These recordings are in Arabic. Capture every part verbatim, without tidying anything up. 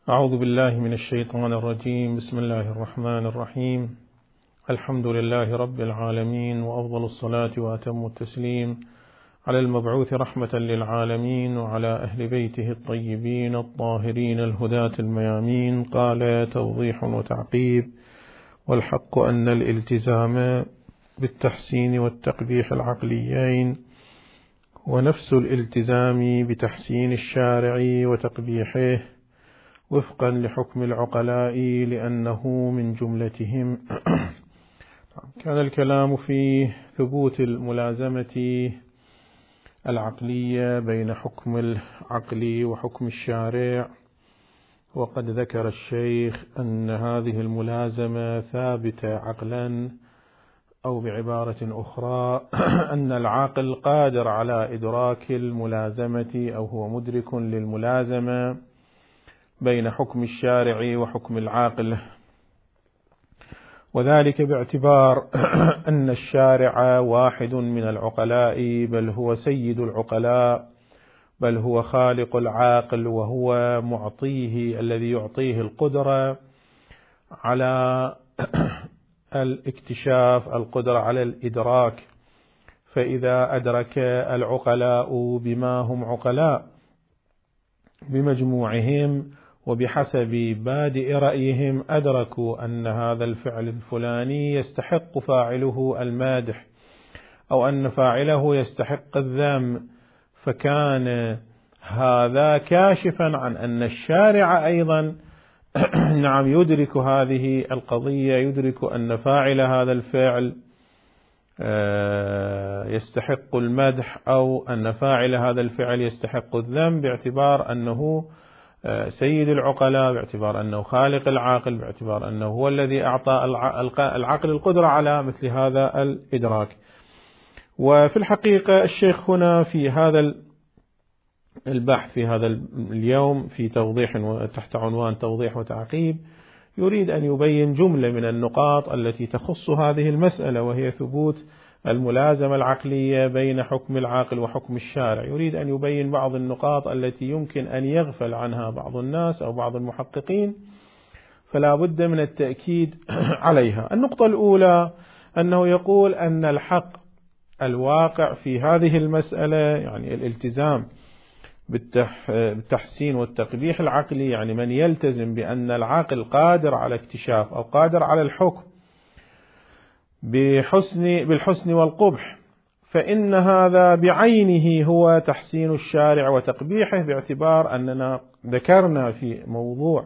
أعوذ بالله من الشيطان الرجيم. بسم الله الرحمن الرحيم. الحمد لله رب العالمين، وأفضل الصلاة وأتم التسليم على المبعوث رحمة للعالمين وعلى أهل بيته الطيبين الطاهرين الهداة الميامين. قال توضيح وتعقيب: والحق أن الالتزام بالتحسين والتقبيح العقليين ونفس الالتزام بتحسين الشارع وتقبيحه وفقا لحكم العقلاء لأنه من جملتهم. كان الكلام في ثبوت الملازمة العقلية بين حكم العقل وحكم الشارع، وقد ذكر الشيخ أن هذه الملازمة ثابتة عقلا، أو بعبارة أخرى أن العاقل قادر على إدراك الملازمة أو هو مدرك للملازمة بين حكم الشارع وحكم العاقل، وذلك باعتبار أن الشارع واحد من العقلاء، بل هو سيد العقلاء، بل هو خالق العاقل، وهو معطيه الذي يعطيه القدرة على الاكتشاف، القدرة على الإدراك. فإذا أدرك العقلاء بما هم عقلاء بمجموعهم وبحسب بادئ رأيهم، أدركوا أن هذا الفعل الفلاني يستحق فاعله المادح أو أن فاعله يستحق الذم، فكان هذا كاشفا عن أن الشارع أيضا نعم يدرك هذه القضية، يدرك أن فاعل هذا الفعل يستحق المدح أو أن فاعل هذا الفعل يستحق الذم، باعتبار أنه سيد العقلاء، باعتبار أنه خالق العاقل، باعتبار أنه هو الذي أعطى العقل القدرة على مثل هذا الإدراك. وفي الحقيقة الشيخ هنا في هذا البحث في هذا اليوم في توضيح تحت عنوان توضيح وتعقيب يريد أن يبين جملة من النقاط التي تخص هذه المسألة، وهي ثبوت الملازمة العقلية بين حكم العاقل وحكم الشارع. يريد أن يبين بعض النقاط التي يمكن أن يغفل عنها بعض الناس أو بعض المحققين، فلا بد من التأكيد عليها. النقطة الأولى أنه يقول أن الحق الواقع في هذه المسألة، يعني الالتزام بالتحسين والتقبيح العقلي، يعني من يلتزم بأن العاقل قادر على اكتشاف أو قادر على الحكم بحسن بالحسن والقبح، فإن هذا بعينه هو تحسين الشارع وتقبيحه، باعتبار أننا ذكرنا في موضوع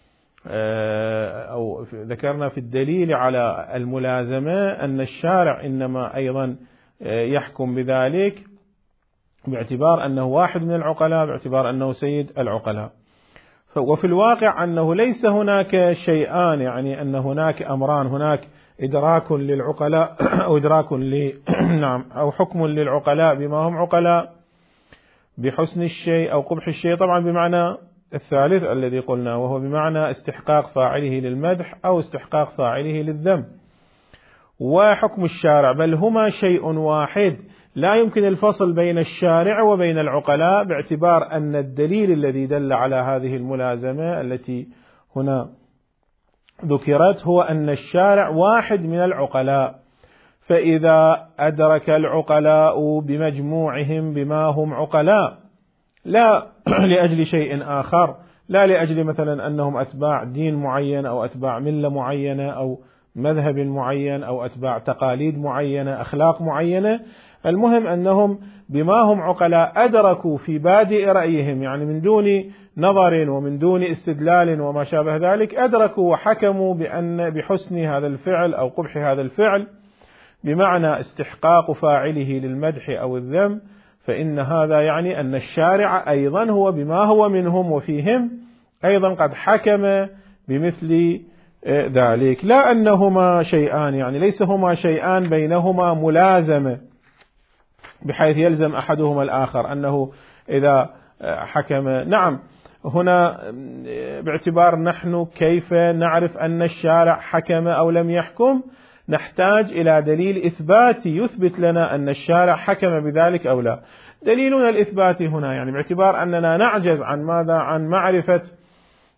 أو ذكرنا في الدليل على الملازمة أن الشارع إنما أيضا يحكم بذلك باعتبار أنه واحد من العقلاء، باعتبار أنه سيد العقلاء. وفي الواقع أنه ليس هناك شيئان، يعني أن هناك أمران، هناك إدراك للعقلاء أو إدراك ل نعم أو حكم للعقلاء بما هم عقلاء بحسن الشيء أو قبح الشيء، طبعا بمعنى الثالث الذي قلنا، وهو بمعنى استحقاق فاعله للمدح أو استحقاق فاعله للذم. وحكم الشارع بل هما شيء واحد، لا يمكن الفصل بين الشارع وبين العقلاء، باعتبار أن الدليل الذي دل على هذه الملازمة التي هنا ذكرت هو أن الشارع واحد من العقلاء. فإذا أدرك العقلاء بمجموعهم بما هم عقلاء، لا لأجل شيء آخر، لا لأجل مثلا أنهم أتباع دين معين أو أتباع ملة معينة أو مذهب معين أو أتباع تقاليد معينة، أخلاق معينة، المهم أنهم بما هم عقلاء أدركوا في بادئ رأيهم، يعني من دون نظر ومن دون استدلال وما شابه ذلك، أدركوا وحكموا بأن بحسن هذا الفعل أو قبح هذا الفعل، بمعنى استحقاق فاعله للمدح أو الذم. فإن هذا يعني أن الشارع أيضا هو بما هو منهم وفيهم أيضا قد حكم بمثل ذلك، لا أنهما شيئان، يعني ليس هما شيئان بينهما ملازمة بحيث يلزم أحدهما الآخر، أنه إذا حكم نعم هنا باعتبار نحن كيف نعرف أن الشارع حكم أو لم يحكم، نحتاج إلى دليل إثباتي يثبت لنا أن الشارع حكم بذلك أو لا. دليلنا الإثباتي هنا يعني باعتبار أننا نعجز عن ماذا؟ عن معرفة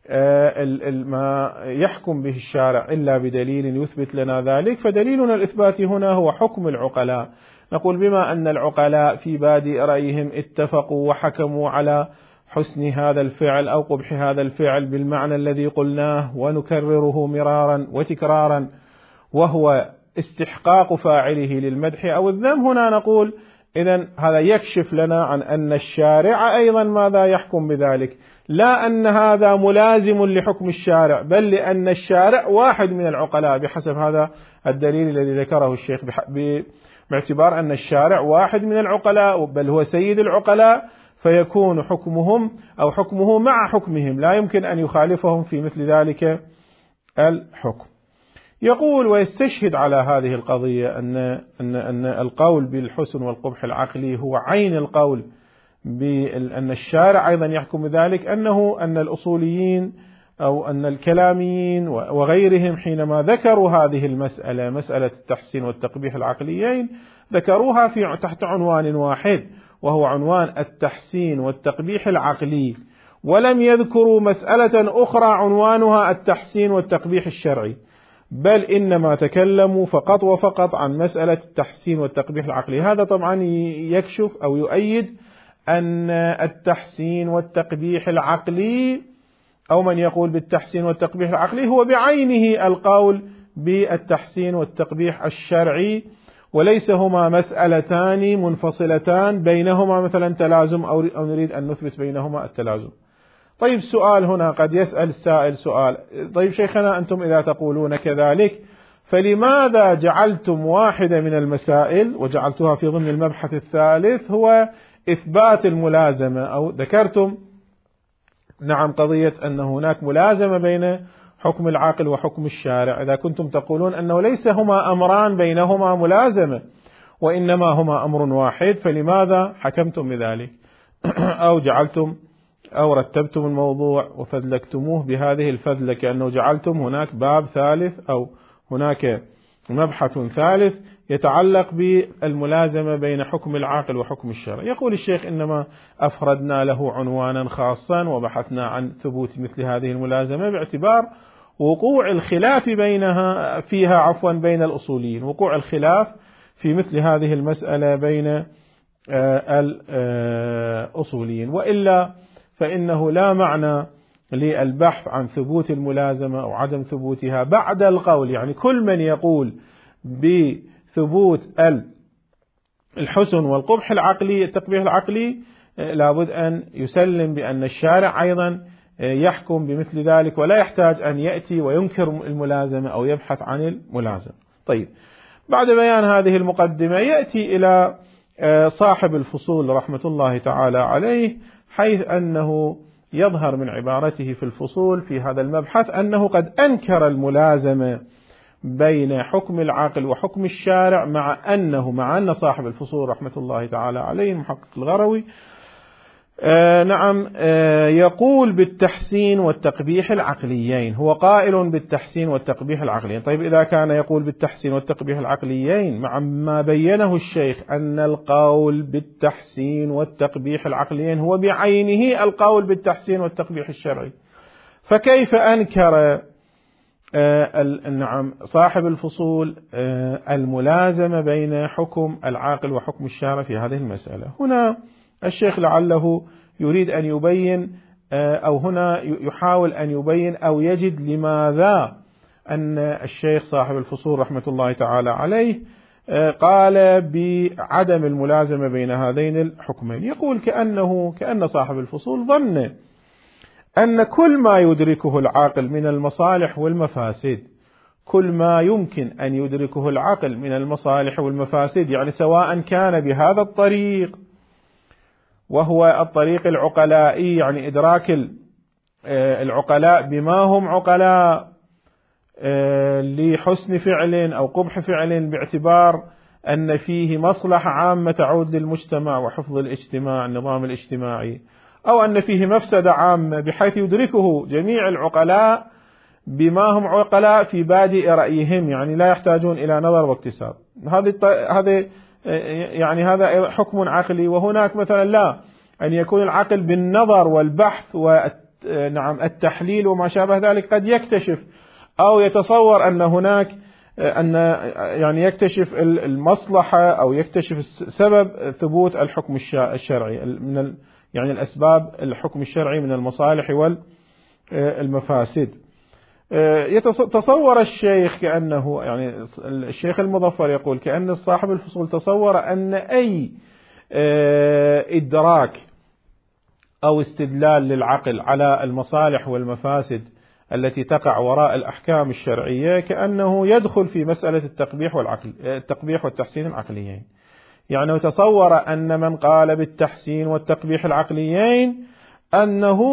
ما يحكم به الشارع إلا بدليل يثبت لنا ذلك، فدليلنا الإثبات هنا هو حكم العقلاء. نقول بما أن العقلاء في بادئ رأيهم اتفقوا وحكموا على حسن هذا الفعل أو قبح هذا الفعل بالمعنى الذي قلناه ونكرره مرارا وتكرارا، وهو استحقاق فاعله للمدح أو الذم، هنا نقول إذن هذا يكشف لنا عن أن الشارع أيضا ماذا يحكم بذلك، لا أن هذا ملازم لحكم الشارع، بل لأن الشارع واحد من العقلاء بحسب هذا الدليل الذي ذكره الشيخ، باعتبار أن الشارع واحد من العقلاء بل هو سيد العقلاء، فيكون حكمهم أو حكمه مع حكمهم، لا يمكن أن يخالفهم في مثل ذلك الحكم. يقول ويستشهد على هذه القضية أن أن أن القول بالحسن والقبح العقلي هو عين القول بأن الشارع أيضا يحكم بذلك، أنه أن الأصوليين أو أن الكلاميين وغيرهم حينما ذكروا هذه المسألة، مسألة التحسين والتقبيح العقليين، ذكروها في تحت عنوان واحد، وهو عنوان التحسين والتقبيح العقلي، ولم يذكروا مسألة أخرى عنوانها التحسين والتقبيح الشرعي، بل إنما تكلموا فقط وفقط عن مسألة التحسين والتقبيح العقلي. هذا طبعا يكشف أو يؤيد أن التحسين والتقبيح العقلي أو من يقول بالتحسين والتقبيح العقلي هو بعينه القول بالتحسين والتقبيح الشرعي، وليس هما مسألتان منفصلتان بينهما مثلا تلازم أو نريد أن نثبت بينهما التلازم. طيب سؤال هنا قد يسأل السائل سؤال، طيب شيخنا أنتم إذا تقولون كذلك فلماذا جعلتم واحدة من المسائل وجعلتها في ضمن المبحث الثالث هو إثبات الملازمة، أو ذكرتم نعم قضية أن هناك ملازمة بين حكم العاقل وحكم الشارع، إذا كنتم تقولون أنه ليس هما أمران بينهما ملازمة وإنما هما أمر واحد، فلماذا حكمتم بذلك أو جعلتم أو رتبتم الموضوع وفذلكتموه بهذه الفذلة، كأنه جعلتم هناك باب ثالث أو هناك مبحث ثالث يتعلق بالملازمة بين حكم العاقل وحكم الشرع. يقول الشيخ إنما أفردنا له عنوانا خاصا وبحثنا عن ثبوت مثل هذه الملازمة باعتبار وقوع الخلاف بينها فيها عفوا بين الأصوليين، وقوع الخلاف في مثل هذه المسألة بين الأصوليين، وإلا فإنه لا معنى للبحث عن ثبوت الملازمة أو عدم ثبوتها بعد القول، يعني كل من يقول بثبوت الحسن والقبح العقلي التقبيح العقلي لابد أن يسلم بأن الشارع أيضا يحكم بمثل ذلك، ولا يحتاج أن يأتي وينكر الملازمة أو يبحث عن الملازمة. طيب بعد بيان هذه المقدمة يأتي إلى صاحب الفصول رحمة الله تعالى عليه، حيث أنه يظهر من عبارته في الفصول في هذا المبحث أنه قد أنكر الملازمة بين حكم العاقل وحكم الشارع، مع أنه مع أن صاحب الفصول رحمة الله تعالى عليه المحقق الغروي آه نعم آه يقول بالتحسين والتقبيح العقليين، هو قائل بالتحسين والتقبيح العقليين. طيب إذا كان يقول بالتحسين والتقبيح العقليين مع ما بينه الشيخ أن القول بالتحسين والتقبيح العقليين هو بعينه القول بالتحسين والتقبيح الشرعي، فكيف أنكر آه نعم صاحب الفصول آه الملازمة بين حكم العاقل وحكم الشارع في هذه المسألة؟ هنا الشيخ لعله يريد أن يبين أو هنا يحاول أن يبين أو يجد لماذا أن الشيخ صاحب الفصول رحمة الله تعالى عليه قال بعدم الملازمة بين هذين الحكمين. يقول كأنه كأن صاحب الفصول ظن أن كل ما يدركه العاقل من المصالح والمفاسد، كل ما يمكن أن يدركه العقل من المصالح والمفاسد، يعني سواء كان بهذا الطريق وهو الطريق العقلائي، يعني إدراك العقلاء بما هم عقلاء لحسن فعل أو قبح فعل باعتبار أن فيه مصلحة عامة تعود للمجتمع وحفظ الاجتماع النظام الاجتماعي، أو أن فيه مفسدة عامة بحيث يدركه جميع العقلاء بما هم عقلاء في بادئ رأيهم، يعني لا يحتاجون إلى نظر واكتساب. هذه هذه يعني هذا حكم عقلي. وهناك مثلا لا، أن يكون العقل بالنظر والبحث نعم التحليل وما شابه ذلك قد يكتشف أو يتصور أن هناك أن يعني يكتشف المصلحة أو يكتشف سبب ثبوت الحكم الشرعي من يعني الأسباب الحكم الشرعي من المصالح والمفاسد. يتصور الشيخ كأنه يعني الشيخ المظفر يقول كأن صاحب الفصول تصور أن أي إدراك أو استدلال للعقل على المصالح والمفاسد التي تقع وراء الأحكام الشرعية كأنه يدخل في مسألة التقبيح والعقل التقبيح والتحسين العقليين. يعني تصور أن من قال بالتحسين والتقبيح العقليين أنه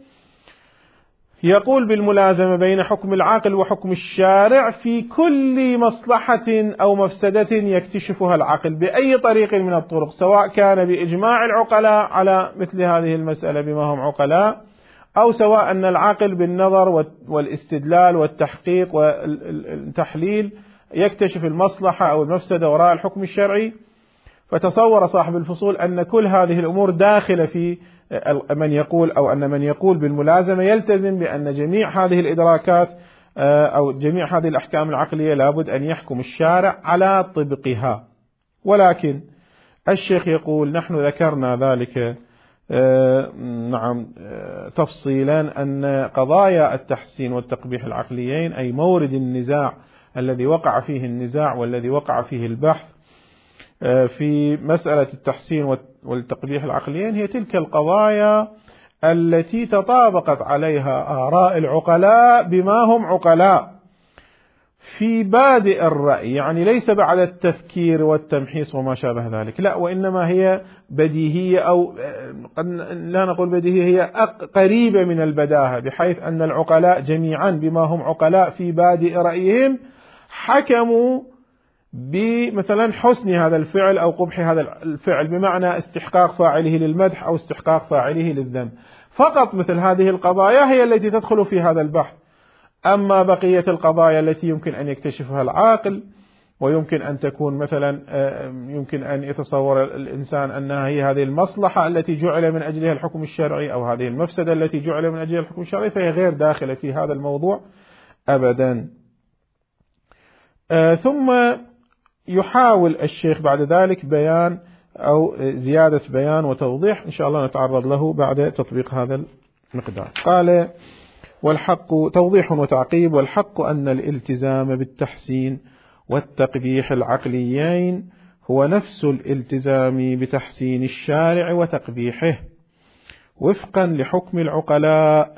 يقول بالملازمة بين حكم العاقل وحكم الشارع في كل مصلحة أو مفسدة يكتشفها العقل بأي طريق من الطرق، سواء كان بإجماع العقلاء على مثل هذه المسألة بما هم عقلاء، أو سواء أن العقل بالنظر والاستدلال والتحقيق والتحليل يكتشف المصلحة أو المفسدة وراء الحكم الشرعي. فتصور صاحب الفصول أن كل هذه الأمور داخلة في من يقول أو أن من يقول بالملازمة يلتزم بأن جميع هذه الإدراكات أو جميع هذه الأحكام العقلية لابد أن يحكم الشارع على طبقها. ولكن الشيخ يقول نحن ذكرنا ذلك نعم تفصيلا أن قضايا التحسين والتقبيح العقليين أي مورد النزاع الذي وقع فيه النزاع والذي وقع فيه البحث في مسألة التحسين والتقبيح العقليين هي تلك القضايا التي تطابقت عليها آراء العقلاء بما هم عقلاء في بادئ الرأي، يعني ليس بعد التفكير والتمحيص وما شابه ذلك، لا، وإنما هي بديهية أو لا نقول بديهية، هي قريبة من البداهة، بحيث أن العقلاء جميعا بما هم عقلاء في بادئ رأيهم حكموا بمثلا حسن هذا الفعل أو قبح هذا الفعل، بمعنى استحقاق فاعله للمدح أو استحقاق فاعله للذم. فقط مثل هذه القضايا هي التي تدخل في هذا البحث. أما بقية القضايا التي يمكن أن يكتشفها العاقل ويمكن أن تكون مثلا يمكن أن يتصور الإنسان أنها هي هذه المصلحة التي جعل من أجلها الحكم الشرعي أو هذه المفسدة التي جعل من أجلها الحكم الشرعي، فهي غير داخلة في هذا الموضوع أبدا. ثم يحاول الشيخ بعد ذلك بيان أو زيادة بيان وتوضيح إن شاء الله نتعرض له بعد تطبيق هذا المقدار. قال والحق توضيح وتعقيب: والحق أن الالتزام بالتحسين والتقبيح العقليين هو نفس الالتزام بتحسين الشارع وتقبيحه وفقا لحكم العقلاء،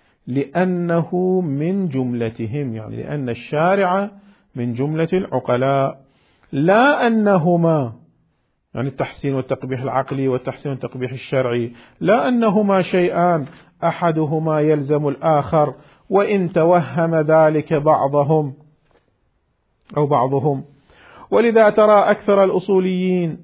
لأنه من جملتهم، يعني لأن الشارع من جملة العقلاء، لا أنهما يعني التحسين والتقبيح العقلي والتحسين والتقبيح الشرعي لا أنهما شيئان أحدهما يلزم الآخر، وإن توهم ذلك بعضهم أو بعضهم. ولذا ترى أكثر الأصوليين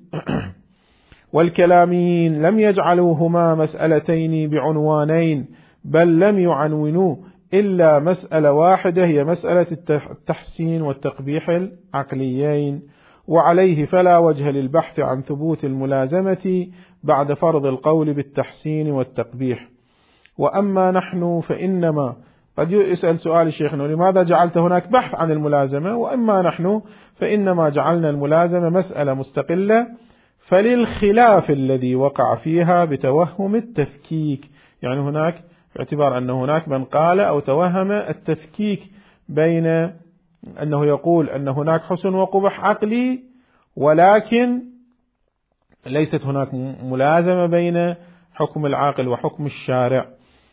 والكلاميين لم يجعلوهما مسألتين بعنوانين، بل لم يعنونوا إلا مسألة واحدة، هي مسألة التحسين والتقبيح العقليين، وعليه فلا وجه للبحث عن ثبوت الملازمة بعد فرض القول بالتحسين والتقبيح. وأما نحن فإنما قد يسأل سؤال الشيخنا: لماذا جعلت هناك بحث عن الملازمة؟ وأما نحن فإنما جعلنا الملازمة مسألة مستقلة، فللخلاف الذي وقع فيها بتوهم التفكيك، يعني هناك باعتبار أن هناك من قال أو توهم التفكيك بين أنه يقول أن هناك حسن وقبح عقلي ولكن ليست هناك ملازمة بين حكم العاقل وحكم الشارع.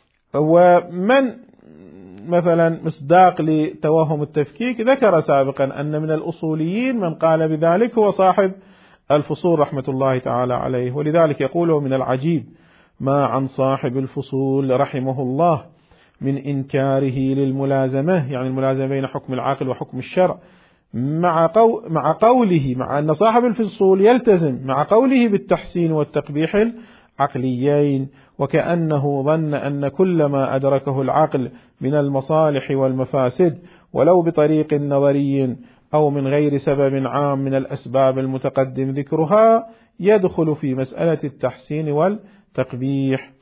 ومن مثلا مصداق لتوهم التفكيك ذكر سابقا أن من الأصوليين من قال بذلك هو صاحب الفصول رحمة الله تعالى عليه. ولذلك يقول: من العجيب ما عن صاحب الفصول رحمه الله من إنكاره للملازمة، يعني الملازمة بين حكم العاقل وحكم الشرع، مع, قو مع قوله مع أن صاحب الفصول يلتزم مع قوله بالتحسين والتقبيح العقليين، وكأنه ظن أن كل ما أدركه العقل من المصالح والمفاسد ولو بطريق نظري أو من غير سبب عام من الأسباب المتقدم ذكرها يدخل في مسألة التحسين والتقبيح.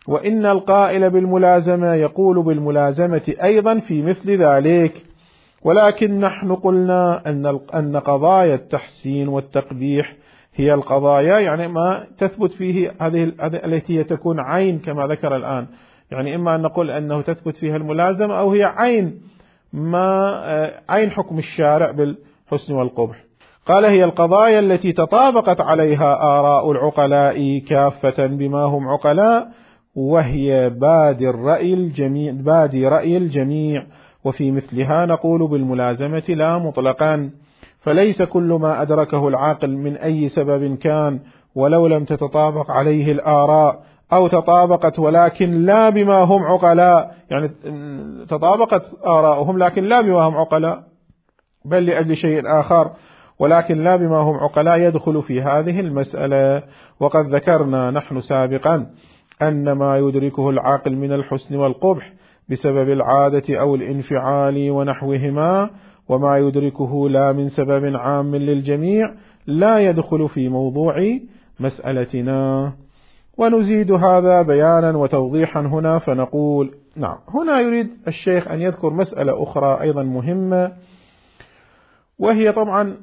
وإن القائل بالملازمة يقول بالملازمة أيضا في مثل ذلك، ولكن نحن قلنا أن أن قضايا التحسين والتقبيح هي القضايا يعني ما تثبت فيه هذه التي تكون عين كما ذكر الآن، يعني إما أن نقول أنه تثبت فيها الملازمة أو هي عين ما عين حكم الشارع بالحسن والقبح. قال هي القضايا التي تطابقت عليها آراء العقلاء كافة بما هم عقلاء، وهي بادي الرأي الجميع بادي رأي الجميع، وفي مثلها نقول بالملازمة لا مطلقا، فليس كل ما أدركه العاقل من أي سبب كان ولو لم تتطابق عليه الآراء أو تطابقت ولكن لا بما هم عقلاء، يعني تطابقت آراؤهم لكن لا بما هم عقلاء بل لأجل شيء آخر، ولكن لا بما هم عقلاء يدخل في هذه المسألة. وقد ذكرنا نحن سابقا أن ما يدركه العاقل من الحسن والقبح بسبب العادة أو الانفعال ونحوهما، وما يدركه لا من سبب عام للجميع لا يدخل في موضوع مسألتنا. ونزيد هذا بيانا وتوضيحا هنا فنقول نعم، هنا يريد الشيخ أن يذكر مسألة أخرى أيضا مهمة، وهي طبعا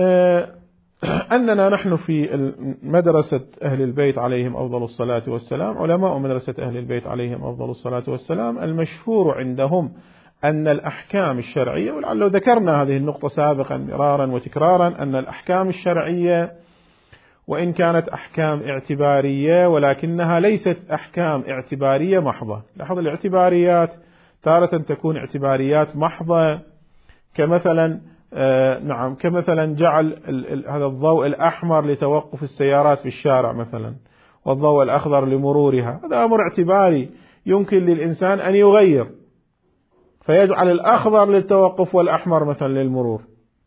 أننا نحن في مدرسة أهل البيت عليهم أفضل الصلاة والسلام، علماء مدرسة أهل البيت عليهم أفضل الصلاة والسلام، المشهور عندهم أن الأحكام الشرعية، ولعل ذكرنا هذه النقطة سابقا مرارا وتكرارا، أن الأحكام الشرعية وإن كانت أحكام اعتبارية ولكنها ليست أحكام اعتبارية محضة. لاحظ الاعتباريات تارة تكون اعتباريات محضة، كمثلا آه نعم كمثلا جعل هذا الضوء الأحمر لتوقف السيارات في الشارع مثلا، والضوء الأخضر لمرورها، هذا أمر اعتباري يمكن للإنسان أن يغير فيجعل الأخضر للتوقف والأحمر مثلا للمرور.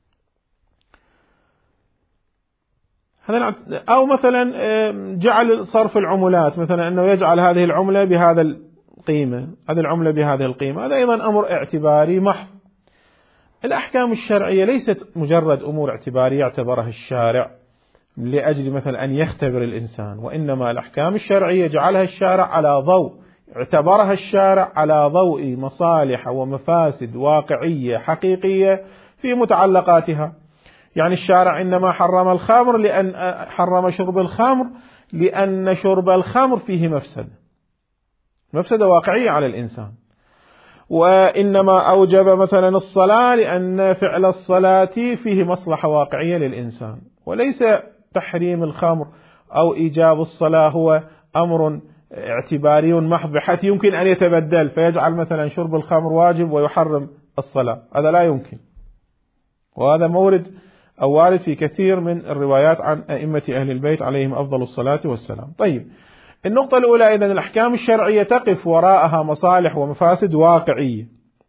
أو مثلا جعل صرف العملات مثلا أنه يجعل هذه العملة بهذا القيمة، هذه العملة بهذه القيمة، هذا أيضا أمر اعتباري محض. الأحكام الشرعية ليست مجرد أمور اعتبارية اعتبرها الشارع لأجل مثلا أن يختبر الإنسان، وإنما الأحكام الشرعية جعلها الشارع على ضوء، اعتبرها الشارع على ضوء مصالح ومفاسد واقعية حقيقية في متعلقاتها. يعني الشارع إنما حرم الخمر لأن حرم شرب الخمر لأن شرب الخمر فيه مفسدة مفسدة واقعية على الإنسان، وإنما أوجب مثلا الصلاة لأن فعل الصلاة فيه مصلحة واقعية للإنسان، وليس تحريم الخمر أو إيجاب الصلاة هو أمر اعتباري محض بحيث يمكن أن يتبدل فيجعل مثلا شرب الخمر واجب ويحرم الصلاة، هذا لا يمكن، وهذا مورد أو وارد في كثير من الروايات عن أئمة أهل البيت عليهم أفضل الصلاة والسلام. طيب، النقطة الأولى إذن الأحكام الشرعية تقف وراءها مصالح ومفاسد واقعية.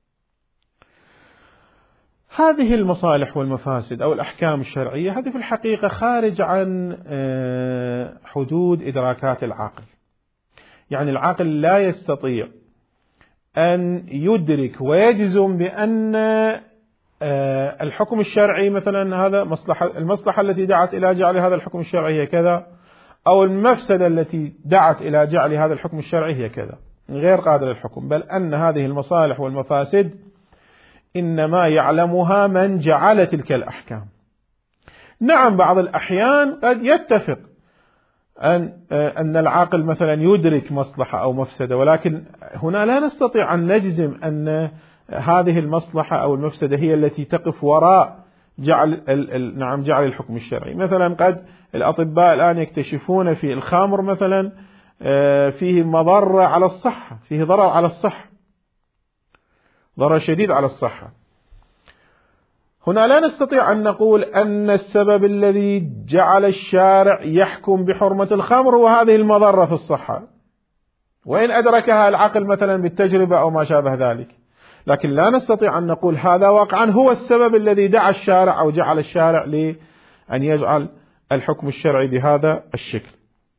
هذه المصالح والمفاسد أو الأحكام الشرعية هذه في الحقيقة خارج عن حدود إدراكات العقل، يعني العقل لا يستطيع أن يدرك ويجزم بأن الحكم الشرعي مثلا هذا مصلحة، المصلحة التي دعت إلى جعل هذا الحكم الشرعي هي كذا، أو المفسدة التي دعت إلى جعل هذا الحكم الشرعي هي كذا، غير قادر الحكم، بل أن هذه المصالح والمفاسد إنما يعلمها من جعل تلك الأحكام. نعم، بعض الأحيان قد يتفق أن أن العاقل مثلا يدرك مصلحة أو مفسدة، ولكن هنا لا نستطيع أن نجزم أن هذه المصلحة أو المفسدة هي التي تقف وراء جعل نعم جعل الحكم الشرعي. مثلا قد الأطباء الآن يكتشفون في الخمر مثلا فيه مضرة على الصحة، فيه ضرر على الصحة، ضرر شديد على الصحة. هنا لا نستطيع أن نقول أن السبب الذي جعل الشارع يحكم بحرمة الخمر هو هذه المضرة في الصحة، وإن أدركها العقل مثلا بالتجربة أو ما شابه ذلك، لكن لا نستطيع أن نقول هذا واقعا هو السبب الذي دعا الشارع أو جعل الشارع لأن يجعل الحكم الشرعي بهذا الشكل.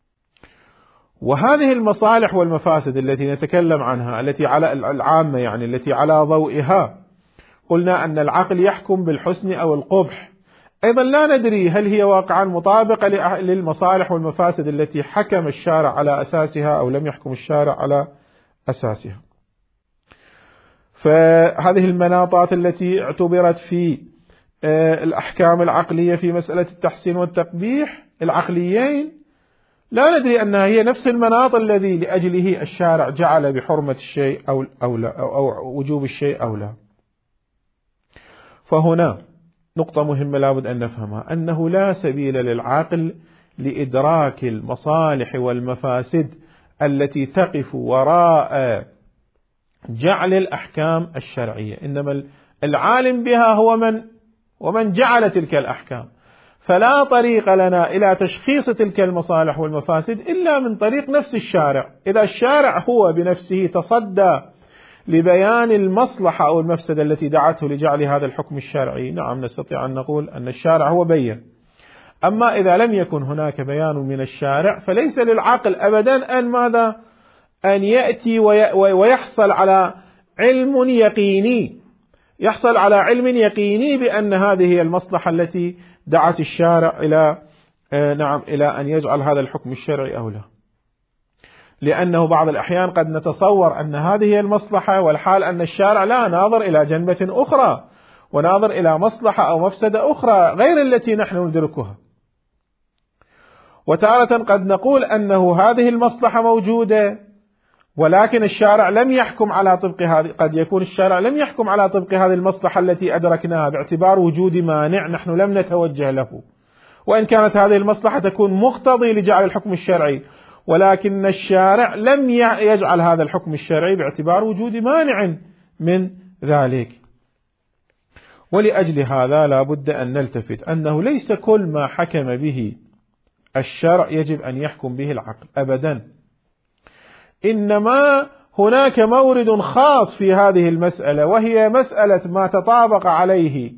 وهذه المصالح والمفاسد التي نتكلم عنها التي على العامة، يعني التي على ضوئها قلنا أن العقل يحكم بالحسن أو القبح، أيضا لا ندري هل هي واقعا مطابقة للمصالح والمفاسد التي حكم الشارع على أساسها أو لم يحكم الشارع على أساسها. فهذه المناطات التي اعتبرت في الأحكام العقلية في مسألة التحسين والتقبيح العقليين لا ندري أنها هي نفس المناط الذي لأجله الشارع جعل بحرمة الشيء أو, أو, لا أو وجوب الشيء أو لا. فهنا نقطة مهمة لابد أن نفهمها، أنه لا سبيل للعقل لإدراك المصالح والمفاسد التي تقف وراء جعل الأحكام الشرعية، إنما العالم بها هو من ومن جعل تلك الأحكام، فلا طريق لنا إلى تشخيص تلك المصالح والمفاسد إلا من طريق نفس الشارع. إذا الشارع هو بنفسه تصدى لبيان المصلحة أو المفسدة التي دعته لجعل هذا الحكم الشرعي، نعم نستطيع أن نقول أن الشارع هو بين. أما إذا لم يكن هناك بيان من الشارع فليس للعقل أبدا أن ماذا أن يأتي ويحصل على علم يقيني يحصل على علم يقيني بأن هذه هي المصلحة التي دعت الشارع إلى نعم إلى أن يجعل هذا الحكم الشرعي أو لا، لأنه بعض الأحيان قد نتصور أن هذه هي المصلحة والحال أن الشارع لا ناظر إلى جنبة أخرى وناظر إلى مصلحة أو مفسدة أخرى غير التي نحن ندركها. وتارة قد نقول أنه هذه المصلحة موجودة ولكن الشارع لم يحكم على طبق هذه، قد يكون الشارع لم يحكم على طبق هذه المصلحة التي أدركناها باعتبار وجود مانع نحن لم نتوجه له، وإن كانت هذه المصلحة تكون مقتضي لجعل الحكم الشرعي، ولكن الشارع لم يجعل هذا الحكم الشرعي باعتبار وجود مانع من ذلك. ولأجل هذا لا بد أن نلتفت أنه ليس كل ما حكم به الشرع يجب أن يحكم به العقل أبدا، إنما هناك مورد خاص في هذه المسألة، وهي مسألة ما تطابق عليه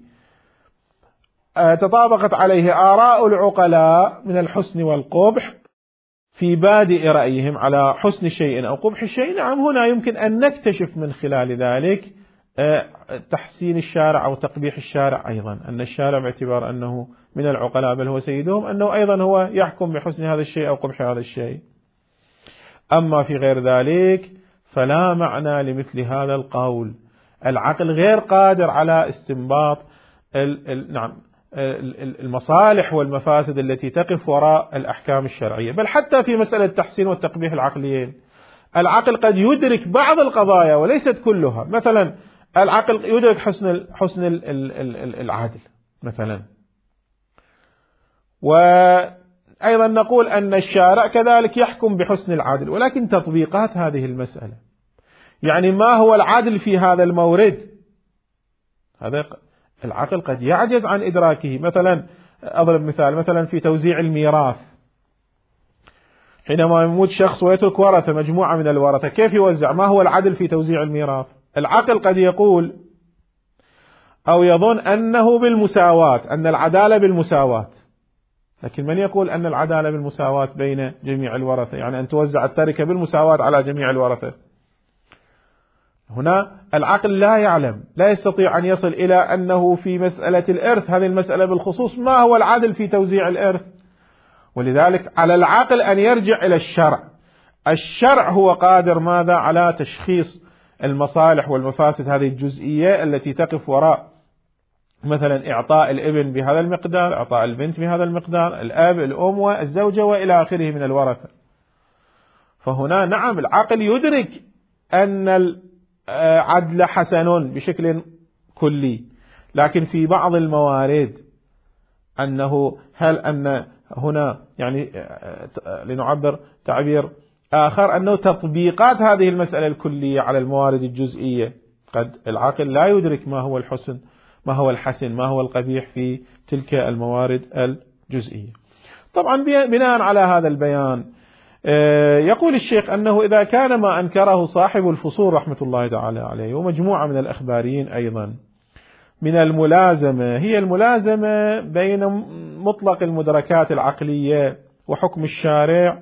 تطابقت عليه آراء العقلاء من الحسن والقبح في بادئ رأيهم على حسن شيء أو قبح شيء. نعم هنا يمكن أن نكتشف من خلال ذلك تحسين الشارع أو تقبيح الشارع أيضا، أن الشارع باعتبار أنه من العقلاء بل هو سيدهم أنه أيضا هو يحكم بحسن هذا الشيء أو قبح هذا الشيء. أما في غير ذلك فلا معنى لمثل هذا القول. العقل غير قادر على استنباط ال ال نعم المصالح والمفاسد التي تقف وراء الأحكام الشرعية، بل حتى في مسألة التحسين والتقبيح العقليين العقل قد يدرك بعض القضايا وليست كلها. مثلا العقل يدرك حسن حسن العدل مثلا، وأيضا نقول أن الشارع كذلك يحكم بحسن العدل، ولكن تطبيقات هذه المسألة يعني ما هو العدل في هذا المورد هذا العقل قد يعجز عن إدراكه. مثلا أضرب مثال، مثلا في توزيع الميراث، حينما يموت شخص ويترك ورثة مجموعة من الورثة كيف يوزع؟ ما هو العدل في توزيع الميراث؟ العقل قد يقول أو يظن أنه بالمساواة، أن العدالة بالمساواة، لكن من يقول أن العدالة بالمساواة بين جميع الورثة؟ يعني أن توزع التركة بالمساواة على جميع الورثة. هنا العقل لا يعلم، لا يستطيع أن يصل إلى أنه في مسألة الإرث هذه المسألة بالخصوص ما هو العدل في توزيع الإرث. ولذلك على العقل أن يرجع إلى الشرع. الشرع هو قادر ماذا؟ على تشخيص المصالح والمفاسد هذه الجزئية التي تقف وراء مثلا إعطاء الابن بهذا المقدار، إعطاء البنت بهذا المقدار، الأب الأم والزوجة وإلى آخره من الورثة. فهنا نعم العقل يدرك أن العدل حسن بشكل كلي، لكن في بعض الموارد أنه هل أن هنا يعني لنعبر تعبير آخر أنه تطبيقات هذه المسألة الكلية على الموارد الجزئية قد العقل لا يدرك ما هو الحسن ما هو الحسن ما هو القبيح في تلك الموارد الجزئية. طبعا بناء على هذا البيان يقول الشيخ أنه إذا كان ما أنكره صاحب الفصول رحمة الله تعالى عليه ومجموعة من الأخباريين أيضا من الملازمة، هي الملازمة بين مطلق المدركات العقلية وحكم الشارع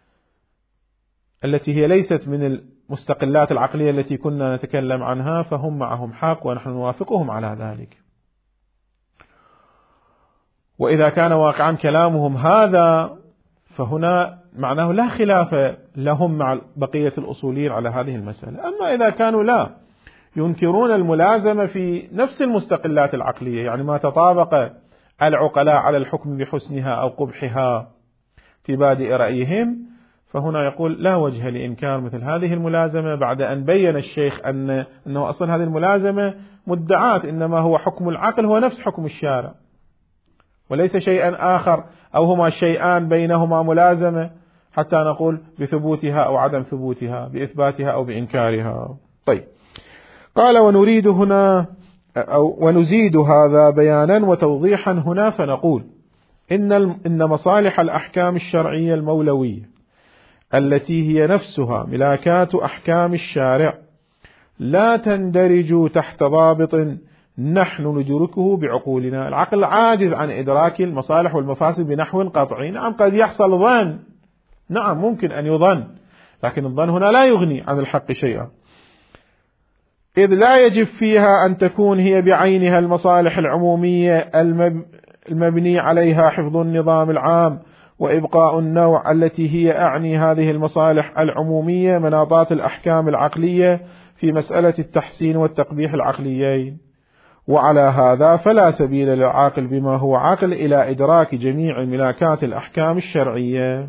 التي هي ليست من المستقلات العقلية التي كنا نتكلم عنها، فهم معهم حق ونحن نوافقهم على ذلك. وإذا كان واقعا كلامهم هذا فهنا معناه لا خلاف لهم مع بقية الأصوليين على هذه المسألة. أما إذا كانوا لا ينكرون الملازمة في نفس المستقلات العقلية، يعني ما تطابق العقلاء على الحكم بحسنها أو قبحها في بادئ رأيهم، فهنا يقول لا وجه لإنكار مثل هذه الملازمة بعد أن بين الشيخ أن أنه أصلا هذه الملازمة مدعاة، إنما هو حكم العقل هو نفس حكم الشارع وليس شيئا آخر، أو هما شيئان بينهما ملازمة حتى نقول بثبوتها أو عدم ثبوتها، بإثباتها أو بإنكارها. طيب، قال ونريد هنا أو ونزيد هذا بيانا وتوضيحا هنا فنقول إن إن مصالح الأحكام الشرعية المولوية التي هي نفسها ملاكات أحكام الشارع لا تندرج تحت ضابط نحن ندركه بعقولنا. العقل عاجز عن إدراك المصالح والمفاسد بنحو قطعي. نعم قد يحصل ظن، نعم ممكن أن يظن، لكن الظن هنا لا يغني عن الحق شيئا، إذ لا يجب فيها أن تكون هي بعينها المصالح العمومية المبني عليها حفظ النظام العام وإبقاء النوع، التي هي أعني هذه المصالح العمومية مناطات الأحكام العقلية في مسألة التحسين والتقبيح العقليين. وعلى هذا فلا سبيل للعاقل بما هو عقل إلى إدراك جميع ملاكات الأحكام الشرعية.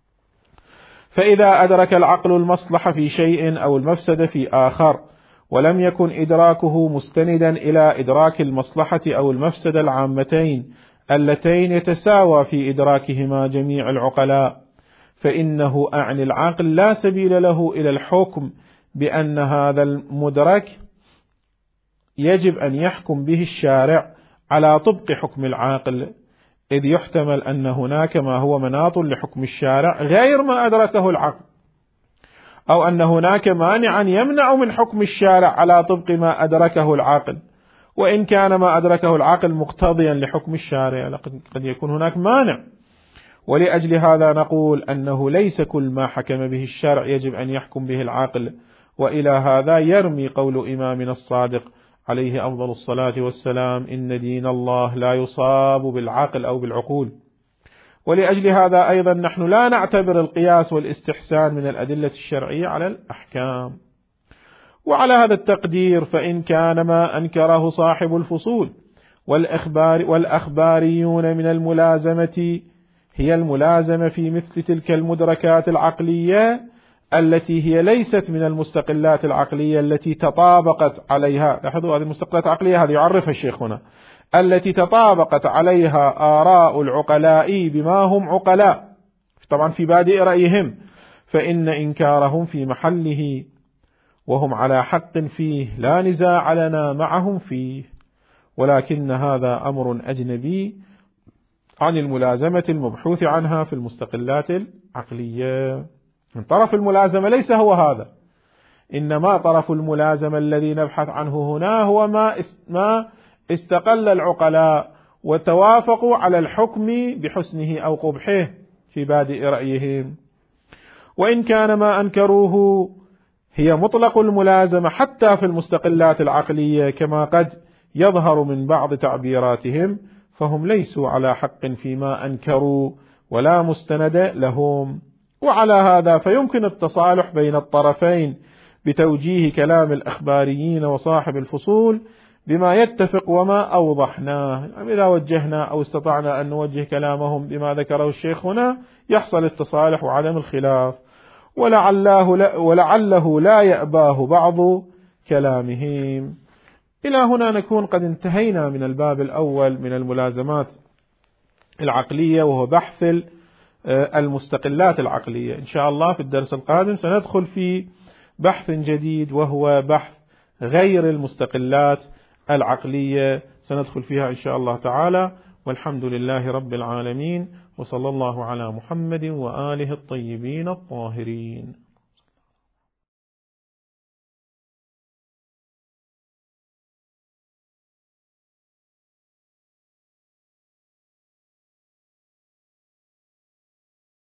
فإذا أدرك العقل المصلحة في شيء أو المفسدة في آخر ولم يكن إدراكه مستندا إلى إدراك المصلحة أو المفسدة العامتين اللتين يتساوى في إدراكهما جميع العقلاء، فإنه أعني العقل لا سبيل له إلى الحكم بأن هذا المدرك يجب أن يحكم به الشارع على طبق حكم العاقل، إذ يحتمل أن هناك ما هو مناط لحكم الشارع غير ما أدركه العقل، أو أن هناك مانعا يمنع من حكم الشارع على طبق ما أدركه العاقل، وإن كان ما أدركه العاقل مقتضيا لحكم الشارع قد يكون هناك مانع. ولأجل هذا نقول أنه ليس كل ما حكم به الشارع يجب أن يحكم به العاقل. وإلى هذا يرمي قول إمامنا الصادق عليه أفضل الصلاة والسلام: إن دين الله لا يصاب بالعقل أو بالعقول. ولأجل هذا أيضا نحن لا نعتبر القياس والاستحسان من الأدلة الشرعية على الأحكام. وعلى هذا التقدير فإن كان ما أنكره صاحب الفصول والأخبار والأخباريون من الملازمة هي الملازمة في مثل تلك المدركات العقلية التي هي ليست من المستقلات العقلية التي تطابقت عليها، لاحظوا هذه المستقلات العقلية هذه يعرفها الشيخ هنا، التي تطابقت عليها آراء العقلاء بما هم عقلاء طبعا في بادئ رأيهم، فإن إنكارهم في محله وهم على حق فيه، لا نزاع لنا معهم فيه. ولكن هذا أمر أجنبي عن الملازمة المبحوث عنها في المستقلات العقلية. من طرف الملازمة ليس هو هذا، إنما طرف الملازمة الذي نبحث عنه هنا هو ما ما استقل العقلاء وتوافقوا على الحكم بحسنه أو قبحه في بادئ رأيهم. وإن كان ما أنكروه هي مطلق الملازمة حتى في المستقلات العقلية كما قد يظهر من بعض تعبيراتهم، فهم ليسوا على حق فيما أنكروا ولا مستند لهم. وعلى هذا فيمكن التصالح بين الطرفين بتوجيه كلام الأخباريين وصاحب الفصول بما يتفق وما أوضحناه. يعني إذا وجهنا أو استطعنا أن نوجه كلامهم بما ذكره الشيخ هنا يحصل التصالح وعدم الخلاف، ولعله لا, ولعله لا يأباه بعض كلامهم. إلى هنا نكون قد انتهينا من الباب الأول من الملازمات العقلية، وهو بحث المستقلات العقلية. إن شاء الله في الدرس القادم سندخل في بحث جديد وهو بحث غير المستقلات العقلية، سندخل فيها إن شاء الله تعالى. والحمد لله رب العالمين، وصلى الله على محمد وآله الطيبين الطاهرين.